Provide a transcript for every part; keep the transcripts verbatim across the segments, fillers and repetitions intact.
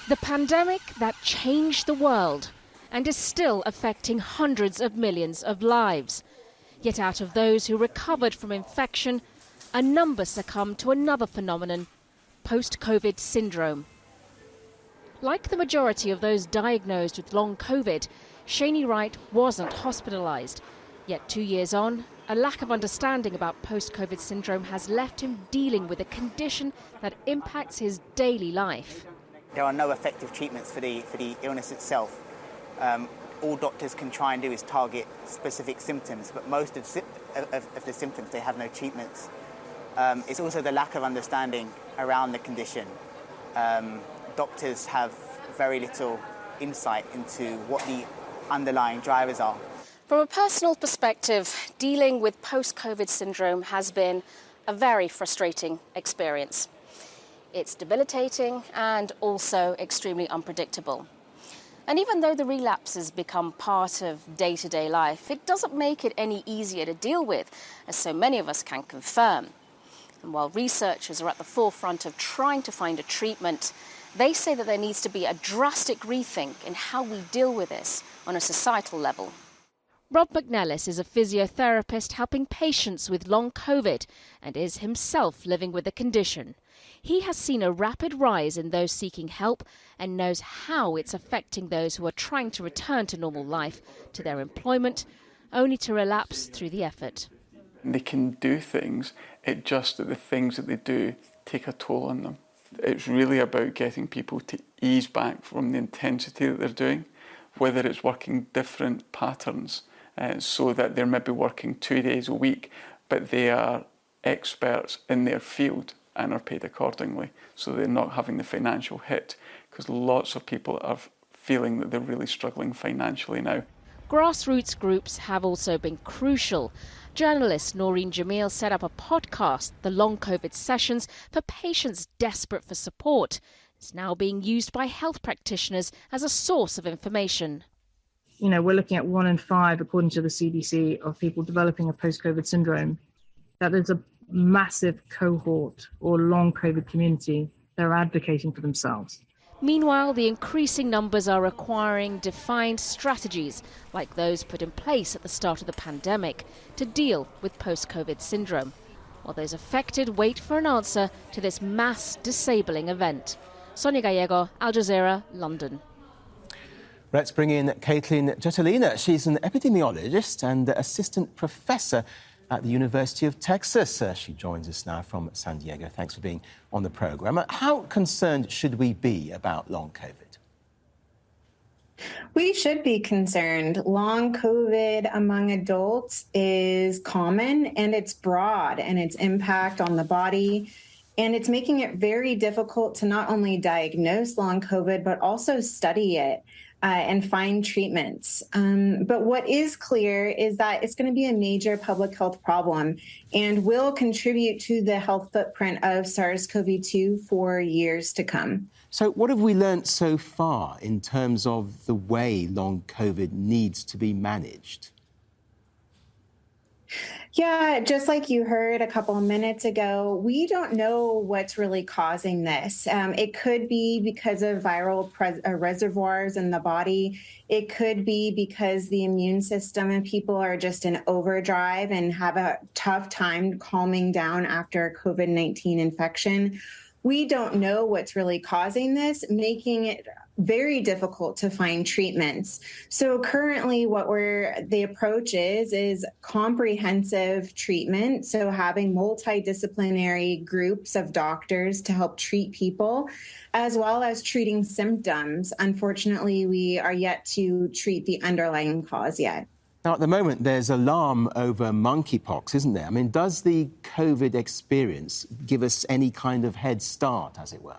The pandemic that changed the world and is still affecting hundreds of millions of lives. Yet out of those who recovered from infection, a number succumbed to another phenomenon, post-COVID syndrome. Like the majority of those diagnosed with long COVID, Shaney Wright wasn't hospitalised. Yet two years on, a lack of understanding about post-COVID syndrome has left him dealing with a condition that impacts his daily life. There are no effective treatments for the, for the illness itself. Um, all doctors can try and do is target specific symptoms, but most of, of, of the symptoms, they have no treatments. Um, it's also the lack of understanding around the condition. Um, doctors have very little insight into what the underlying drivers are. From a personal perspective, dealing with post-COVID syndrome has been a very frustrating experience. It's debilitating and also extremely unpredictable. And even though the relapses become part of day-to-day life, it doesn't make it any easier to deal with, as so many of us can confirm. And while researchers are at the forefront of trying to find a treatment, they say that there needs to be a drastic rethink in how we deal with this on a societal level. Rob McNellis is a physiotherapist helping patients with long COVID and is himself living with the condition. He has seen a rapid rise in those seeking help and knows how it's affecting those who are trying to return to normal life, to their employment, only to relapse through the effort. They can do things, it's just that the things that they do take a toll on them. It's really about getting people to ease back from the intensity that they're doing, whether it's working different patterns, uh, so that they're maybe working two days a week, but they are experts in their field and are paid accordingly, so they're not having the financial hit, because lots of people are feeling that they're really struggling financially now. Grassroots groups have also been crucial. Journalist Noreen Jamil set up a podcast, The Long COVID Sessions, for patients desperate for support. It's now being used by health practitioners as a source of information. You know, we're looking at one in five, according to the C D C, of people developing a post-COVID syndrome. That there's a massive cohort or long COVID community that are advocating for themselves. Meanwhile, the increasing numbers are requiring defined strategies, like those put in place at the start of the pandemic, to deal with post-COVID syndrome, while those affected wait for an answer to this mass disabling event. Sonia Gallego, Al Jazeera, London. Let's bring in Caitlin Jetelina. She's an epidemiologist and assistant professor at the University of Texas. Uh, she joins us now from San Diego. Thanks for being on the programme. How concerned should we be about long COVID? We should be concerned. Long COVID among adults is common, and it's broad, and its impact on the body. And it's making it very difficult to not only diagnose long COVID, but also study it uh, and find treatments. Um, but what is clear is that it's going to be a major public health problem and will contribute to the health footprint of SARS-C o V two for years to come. So what have we learnt so far in terms of the way long COVID needs to be managed? Yeah, just like you heard a couple of minutes ago, we don't know what's really causing this. Um, it could be because of viral pres- uh, reservoirs in the body. It could be because the immune system and people are just in overdrive and have a tough time calming down after COVID nineteen infection. We don't know what's really causing this, making it very difficult to find treatments. So currently what we're, the approach is, is comprehensive treatment. So having multidisciplinary groups of doctors to help treat people, as well as treating symptoms. Unfortunately, we are yet to treat the underlying cause yet. Now, at the moment, there's alarm over monkeypox, isn't there? I mean, does the COVID experience give us any kind of head start, as it were?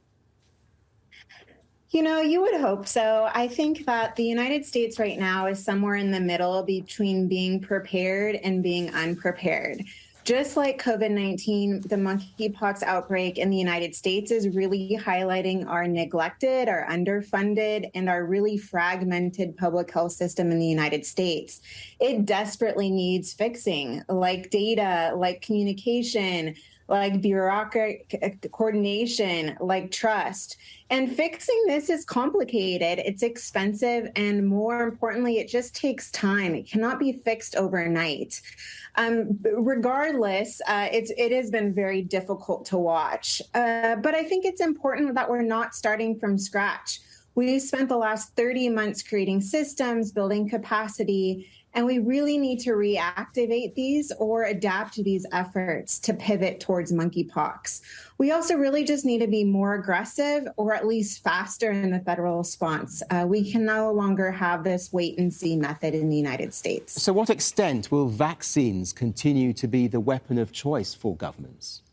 You know, you would hope so. I think that the United States right now is somewhere in the middle between being prepared and being unprepared. Just like COVID nineteen, the monkeypox outbreak in the United States is really highlighting our neglected, our underfunded, and our really fragmented public health system in the United States. It desperately needs fixing, like data, like communication, like bureaucratic coordination, like trust. And fixing this is complicated, it's expensive, and more importantly, it just takes time. It cannot be fixed overnight. Um, regardless, uh, it's, it has been very difficult to watch. Uh, but I think it's important that we're not starting from scratch. We've spent the last thirty months creating systems, building capacity, and we really need to reactivate these or adapt to these efforts to pivot towards monkeypox. We also really just need to be more aggressive, or at least faster, in the federal response. Uh, we can no longer have this wait-and-see method in the United States. So what extent will vaccines continue to be the weapon of choice for governments?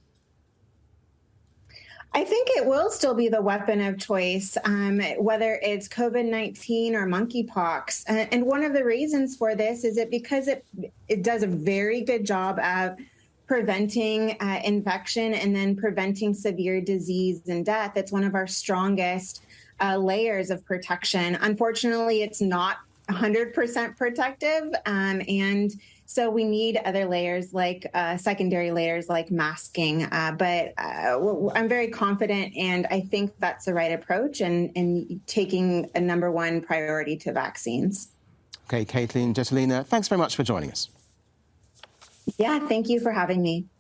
I think it will still be the weapon of choice, um, whether it's COVID nineteen or monkeypox. Uh, and one of the reasons for this is it because it it does a very good job of preventing uh, infection and then preventing severe disease and death. It's one of our strongest uh, layers of protection. Unfortunately, it's not one hundred percent protective, um, and so we need other layers, like uh, secondary layers like masking. Uh, but uh, I'm very confident, and I think that's the right approach, and, and taking a number one priority to vaccines. OK, Caitlin Jetelina, thanks very much for joining us. Yeah, thank you for having me.